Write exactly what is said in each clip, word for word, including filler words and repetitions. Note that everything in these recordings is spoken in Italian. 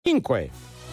cinque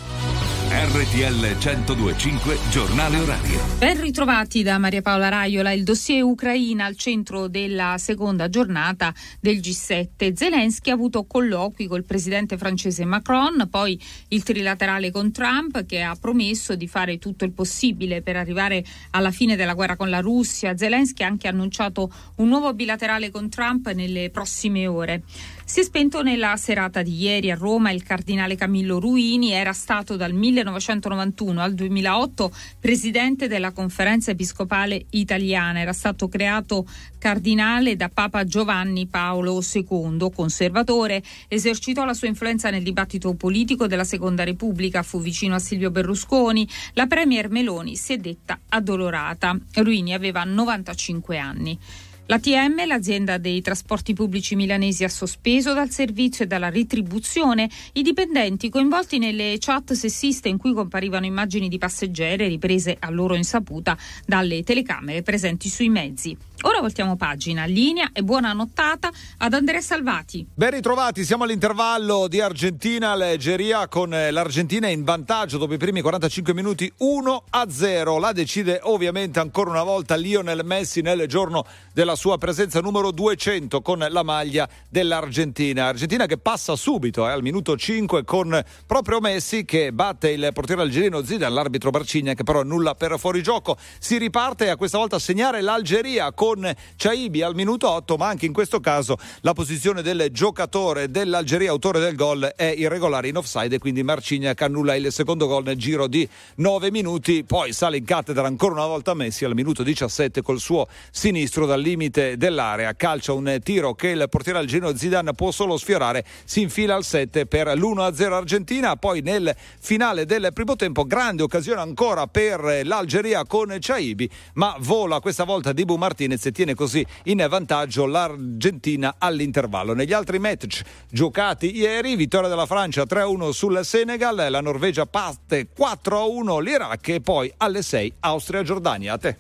R T L centodue e cinque giornale orario. Ben ritrovati da Maria Paola Raiola. Il dossier Ucraina al centro della seconda giornata del G sette. Zelensky ha avuto colloqui col presidente francese Macron, poi il trilaterale con Trump, che ha promesso di fare tutto il possibile per arrivare alla fine della guerra con la Russia. Zelensky ha anche annunciato un nuovo bilaterale con Trump nelle prossime ore. Si è spento nella serata di ieri a Roma il cardinale Camillo Ruini. Era stato dal millenovecentonovantuno al duemilaotto presidente della Conferenza Episcopale Italiana. Era stato creato cardinale da Papa Giovanni Paolo secondo, conservatore. Esercitò la sua influenza nel dibattito politico della Seconda Repubblica, fu vicino a Silvio Berlusconi. La premier Meloni si è detta addolorata. Ruini aveva novantacinque anni. L'A T M, l'azienda dei trasporti pubblici milanesi, ha sospeso dal servizio e dalla retribuzione i dipendenti coinvolti nelle chat sessiste in cui comparivano immagini di passeggere riprese a loro insaputa dalle telecamere presenti sui mezzi. Ora voltiamo pagina, linea e buona nottata ad Andrea Salvati. Ben ritrovati, siamo all'intervallo di Argentina-Algeria con l'Argentina in vantaggio dopo i primi quarantacinque minuti uno a zero. La decide ovviamente ancora una volta Lionel Messi nel giorno della sua presenza numero duecento con la maglia dell'Argentina. Argentina che passa subito eh, al minuto cinque con proprio Messi che batte il portiere algerino Zidane, l'arbitro Barcigna che però nulla per fuorigioco. Si riparte a questa volta a segnare l'Algeria con Chaibi al minuto otto, ma anche in questo caso la posizione del giocatore dell'Algeria autore del gol è irregolare in offside e quindi Marcignac annulla il secondo gol nel giro di nove minuti. Poi sale in cattedra ancora una volta Messi al minuto diciassette col suo sinistro dal limite dell'area, calcia un tiro che il portiere algerino Zidane può solo sfiorare, si infila al sette per l'uno a zero Argentina. Poi nel finale del primo tempo grande occasione ancora per l'Algeria con Chaibi, ma vola questa volta Dibu Martinez e tiene così in vantaggio l'Argentina all'intervallo. Negli altri match giocati ieri, vittoria della Francia tre a uno sul Senegal, la Norvegia batte quattro a uno l'Iraq e poi alle sei Austria-Giordania. A te.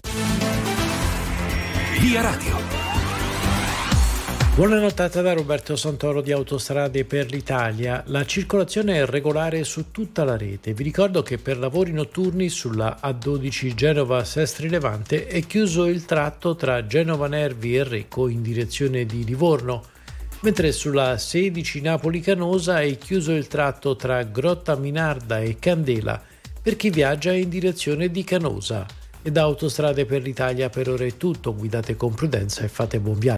Via Radio. Buona nottata da Roberto Santoro di Autostrade per l'Italia. La circolazione è regolare su tutta la rete. Vi ricordo che per lavori notturni sulla A dodici Genova-Sestri Levante è chiuso il tratto tra Genova Nervi e Recco in direzione di Livorno, mentre sulla sedici Napoli-Canosa è chiuso il tratto tra Grotta Minarda e Candela per chi viaggia in direzione di Canosa. E da Autostrade per l'Italia per ora è tutto. Guidate con prudenza e fate buon viaggio.